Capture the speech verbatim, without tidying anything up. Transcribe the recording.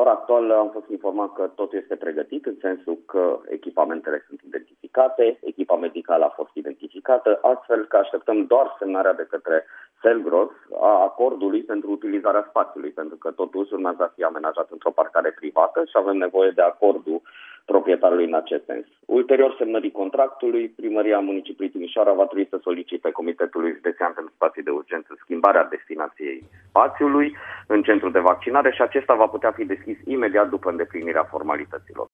ora actuală am fost informat că totul este pregătit, în sensul că echipamentele sunt identificate, echipa medicală a fost identificată, astfel că așteptăm doar semnarea de către Selgros a acordului pentru utilizarea spațiului, pentru că totul urmează a fi amenajat într-o parcare privată și avem nevoie de acordul proprietarului în acest sens. Ulterior semnării contractului, Primăria Municipiului Timișoara va trebui să solicite Comitetului Județean pentru Spații de Urgență schimbarea destinației spațiului în centrul de vaccinare și acesta va putea fi deschis imediat după îndeplinirea formalităților.